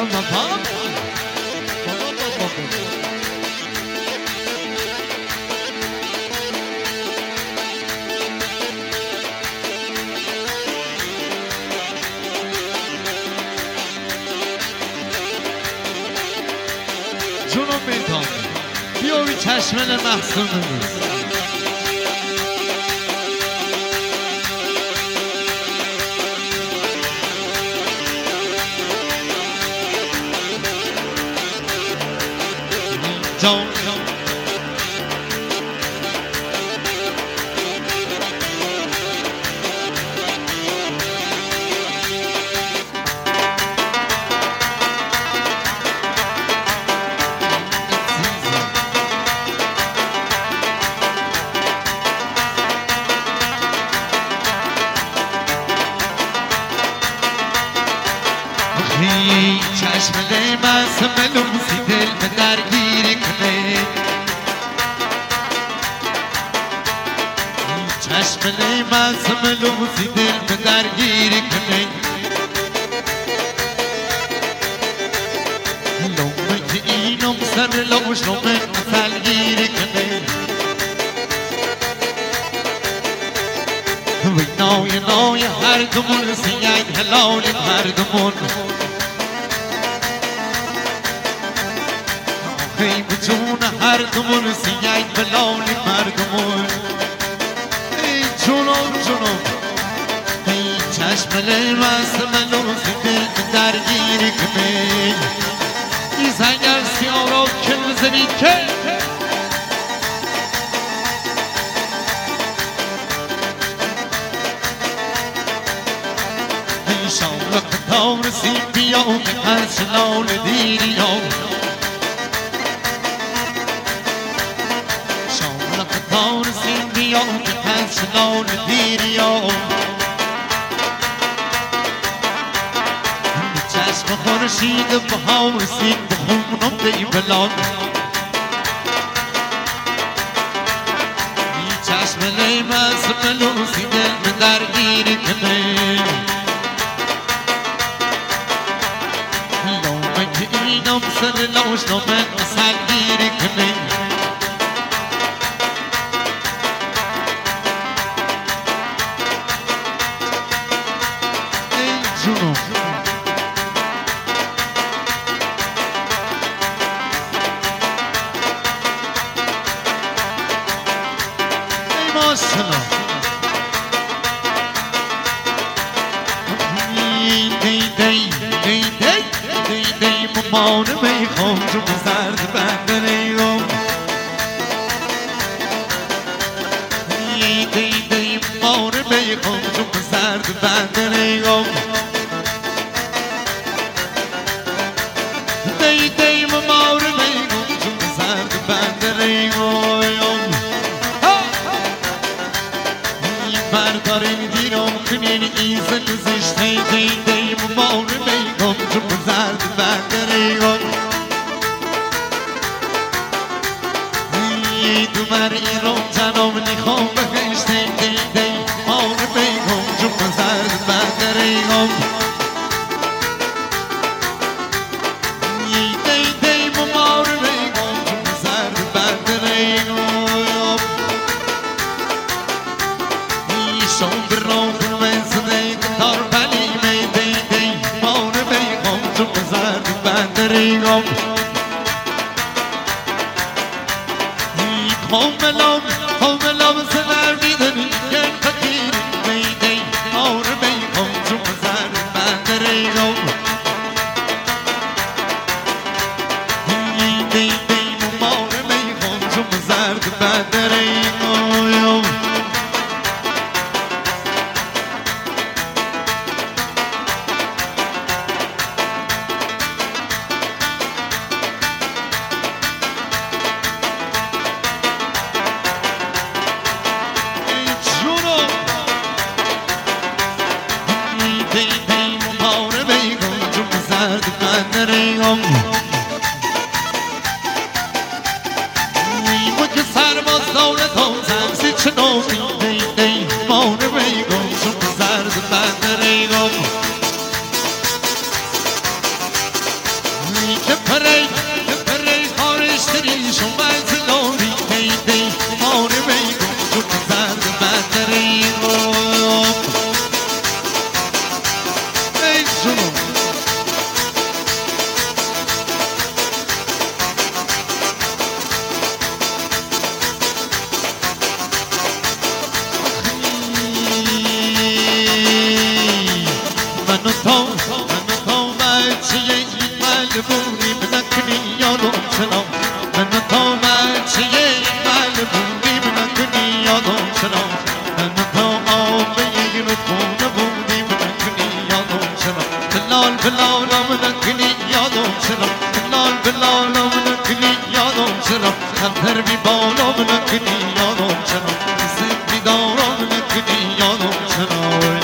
جونم میتام بیاوی چشمن محصول نیست جان چشم لیمس ملوسی دل به درگیری کنه چشم لیمس ملوسی دل به درگیری کنه لومه که اینم سر لوش لومه سلگیری کنه وی نای هر دمون سیاید هلالی هر دمون خیب جون هر دمون سیاید بلالی مردمون ای جونم ای چشم لیمس ملوسی دل درگیری کنه ای زنگر سیاه را کل زمین که ای شام قطار سی بیام از شلال دیری دار سیندیا که پنسلان دیریا چشم خورشید بهار سید بخونم دی بلان چشم لیمس ملوسی دل به درگیری کنه لومه که اینم سر لوش لومه سلگیری کنه مامان میخوام جو زرد بندریگم دی مامان میخوام جو زرد بندریگم دی مامان میخوام جو زرد بندریگم بردارین دیرم کنین ایزن زشته دی مامان میخوام جو زرد بندریگم دو مر ایران جناب نخوام بهشته دی مامان میخوام جو زرد بندریگم دی مامان میخوام جو زرد بندریگم شام برام فرمزده کتار بلی دی مامان میخوام جو زرد بندریگم Homelav sever mideni gel fakir Meydey mağur bey komşum zar bendereyim Meydey mağur bey komşum zar bendereyim آن میگم چون زد بندر ایران ای جنون من و تو بچه ملبونیم نکنی یادم چرا من و تو بچه ملبونیم نکنی یادم چرا من و تو آب یک رودخونه بودیم نکنی یادم چرا بلال بلالم نکنی یادم چرا بلال بلالم نکنی یادم چرا خطر بی بالم نکنی یادم چرا زندگی دارم نکنی یادم چرا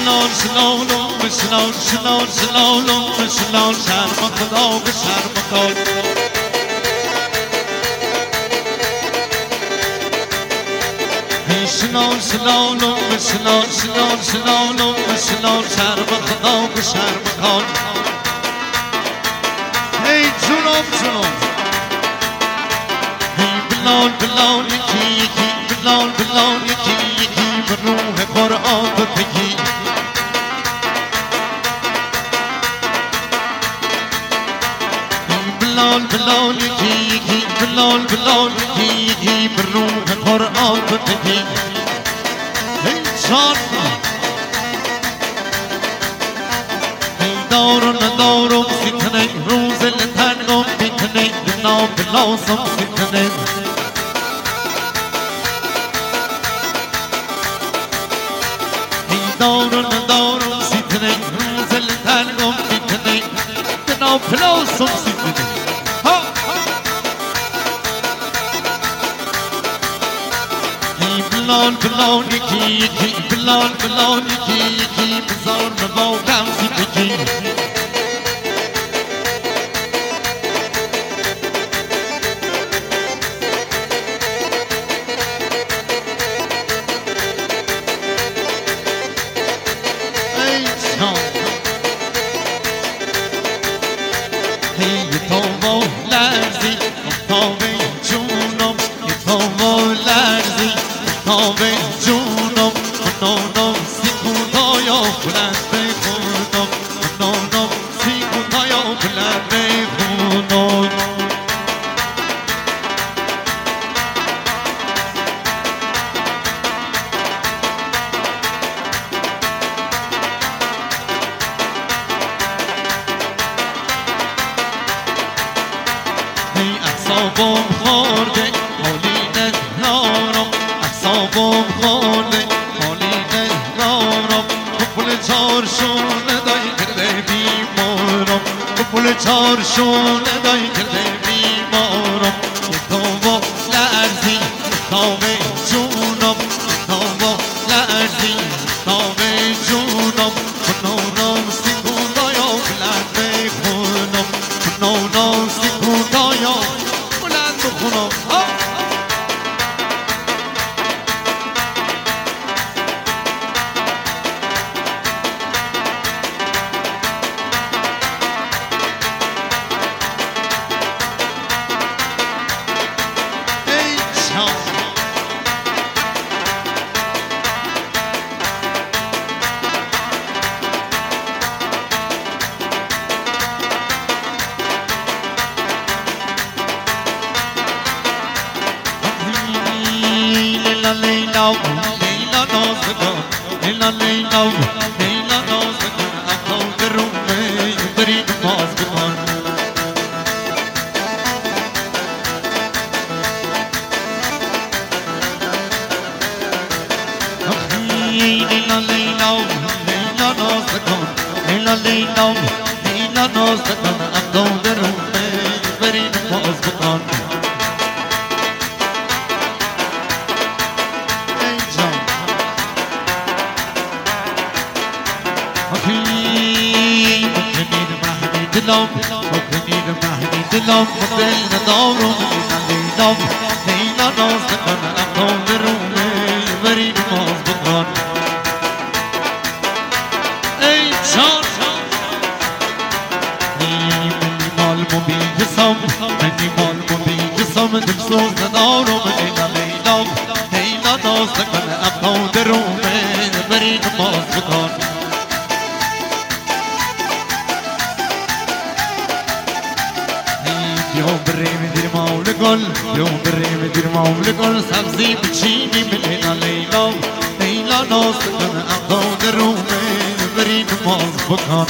شلال شلالم شلال شلال شلالم شلال شرم خدا به شرم خدا شلال شلالم شلال شلال شلالم شلال شرم خدا به شرم خدا ای جونم جونم ای بلال بلال یکی یکی بلال بلال یکی یکی به روح قرآن بپگی بلال بلال یکی یکی بلال بلال یکی یکی به روح قرآن بپگی ای جان ای دار و ندارم ستنه روز لتنگم بیتنه بنا بلاسم ستنه دار و ندارم ستنه روز لتنگم بیتنه بنا بلاسم ستنه بلال بلال یکی یکی بلال بلال یکی یکی بزار نباگم زیبگی ای جان ای تو لرزی تابه جونم ای تو لرزی تابه جونم نانم سیکوندایا بلند بخونم نانم سیکوندایا بلند بخونم ای اعصابم خورده حالی ندارم اعصابم خورده حالی ندارم پل چارشونه دای کرده بیمارم پل چارشونه دای کرده بیمارم یه تابا لرزی تابه جونم تابا لرزی تابه جونم نانم سیکوندایا بلند بخونم نانم سیکوندایا بلند بخونم Leila, Leila knows the gun. Leila, Leila, Leila knows the gun. I'm going to room, but he knows the gun. Leila, Leila, Leila knows the gun. Leila, Leila, Leila knows the gun. I'm going to room, but he knows the gun. دلم مکنید مهدی دلم دل ندارم لیلا لیلا ناز نکن اقام رومه بری نماز بکن ای جان منی مال مبیگسم منی مال مبیگسم دل سوز ندارم لیلا لیلا لیلا ناز نکن اقام رومه بری نماز بکن یوم بریم دیر مول گل یوم بریم دیر مول گل سبزی بچینی لیلا لیلا لیلا ناز کن اقام رومه بری نماز بکن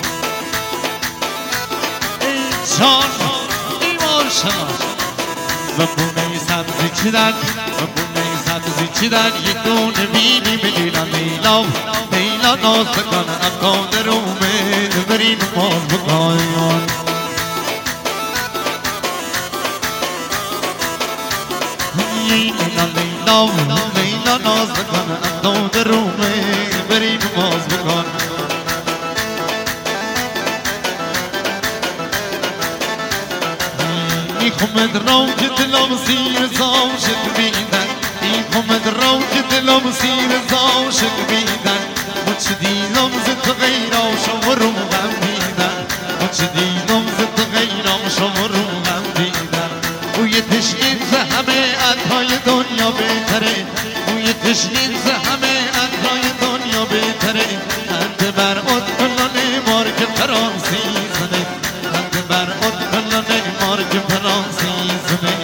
ای جان ایمان شما و بونه سبزی چیدن و بونه سبزی چیدن یک دونه بینی لیلا لیلا لیلا ناز کن اقام رومه بری نماز بکن لیلا لیلا لیلا ناز کن اقام رومه بری نماز بکن. میخومد رو که دلم سیر زاشق بیدن، میخومد رو که دلم سیر زاشق بیدن، مچ دیدم زد غیر آشم رو غم بیدن، مچ دیدم زد غیر آشم رو غم بیدن. بوی تشنید ز همه عطای دنیا بهتره، بوی تشنید ز همه عطای دنیا بهتره. خنده بر ات کلانه مارک فرانسی زنه، خنده بر ات کلانه مارک فرانسی زنه.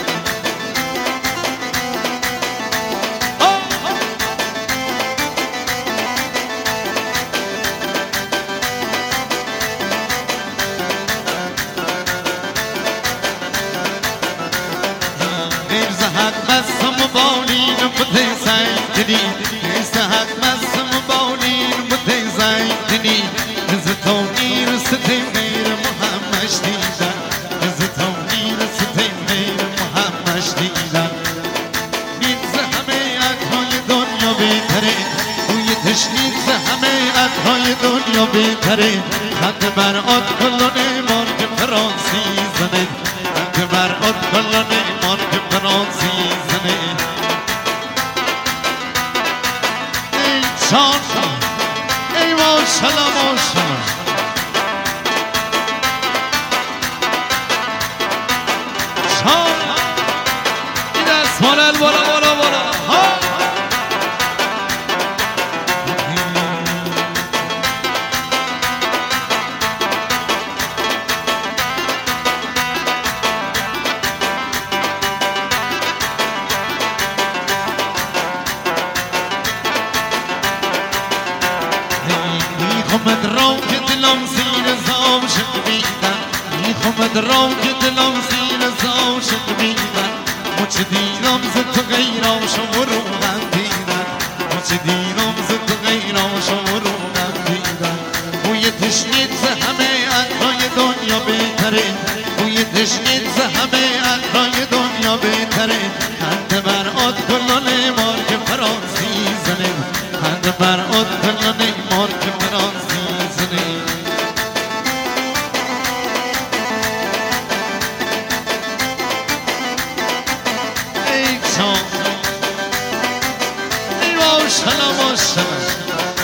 بسم بالین بده زیدنی، استحق بسم بالین بده زیدنی. از تو میرسد غیر محمد دیدن، از تو میرسد غیر محمد دیدن. بین ز همه عطای دنیا بهتره، بوی تشنید ز همه عطای دنیا بهتره. خنده بر آت کلانه مارک فرانسی زنه، خنده بر آت کلانه مارک فرانسی زنه. ای جان ای ماشالله ماشالله. جان این دست بالا بالا بالا بالا ها. میخومد رو که دلم زیر زاشق بیدن، میخومد رو که دلم زیر زاشق بیدن. مچ دیدم زد تو غیر آشم رو غم دیدن، مچ دیدم زد تو غیر آشم رو غم دیدن. بوی تشنید ز همه عطای دنیا بهتره، بوی تشنید ز همه عطای دنیا بهتره. خنده بر آت کلانه مارک فرانسی زنه، خنده بر آت کلانه مارک فرانسی زنه. ای جان ای ماشالله ماشالله.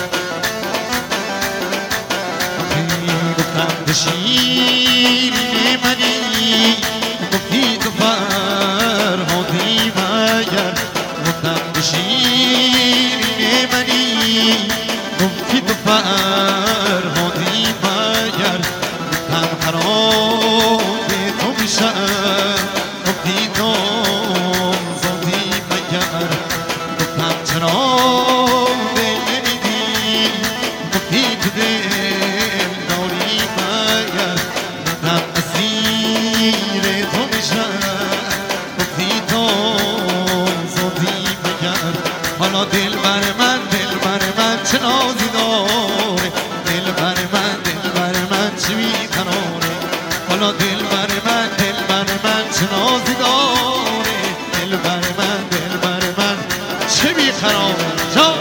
گفتم به شیرین منی، گفتی تو فرهادی مگر. گفتم به شیرین منی، گفتی تو فرهادی مگر. گفتم خراب تو میشم، گفتی تو زادی مگر. گفتم چرا دل نمیدی، گفتی تو دل داری مگر. گفتم اسیر تو میشم، گفتی تو زادی مگر. حالا دل بر من چه نازی داره، دل بر من چه بیقراره. حالا دل بر من چه نازی داره، دل بر من چه بیقراره.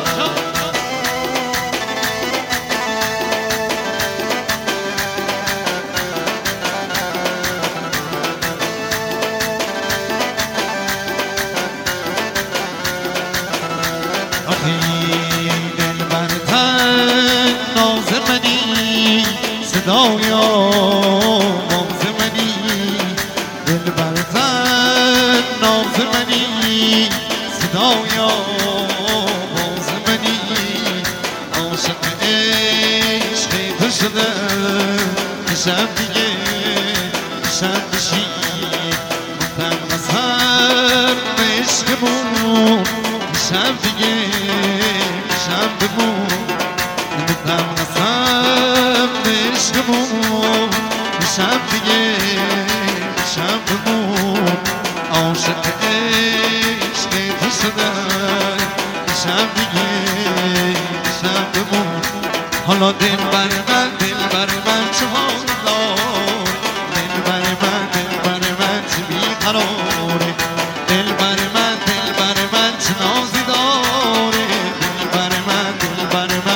دل بر تن ناز منی، صدای آواز منی. دل بر تن ناز منی، صدای آواز منی. عاشق عشق تو شده شب دیگه شب بشی. گفتم قسم عشقمون شب دیگه شب بمون. گفتم قسم عشقمون شب دیگه شب بمون. عاشق عشق تو شدن شب دیگه شب بمون. حالا دل بر من چه حال دار، دل بر من چه بیقراره. دل بر من چه نازی داره، دل بر من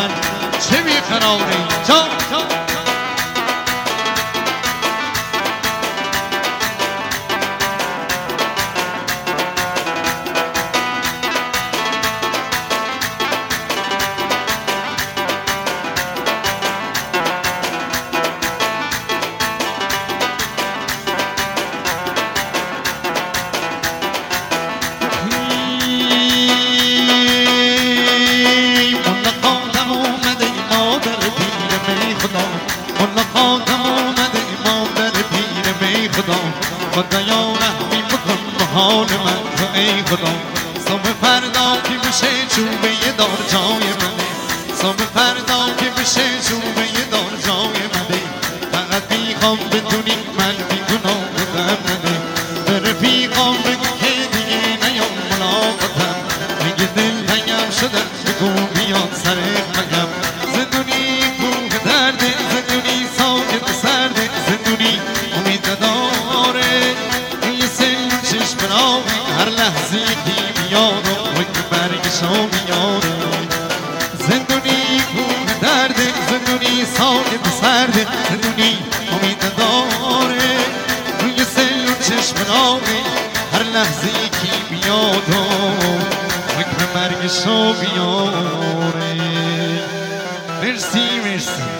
خدایا رحمی بکن به حال من تو ای خدا صبح فردا که بشه چوبه دار جای منه صبح فردا که بشه چوبه دار جای منه فقط میخوام بدونی من بیگناه بودم نده به رفیقام بگو که دیگه نیام ملاقاتم اگه دل تنگم شدم بگو بیاد سر مگم زندونی کوه درده زندونی ساکت و سرده زندونی امید نداره یه سل چشم راوی هر لحظه یکی بیاد و وقت برگشا بیاد زندونی کوه درده زندونی ساکت و سرده زندونی امید نداره یه سل چشم راوی هر لحظه یکی بیاد و وقت برگشا بیاره مرسی مرسی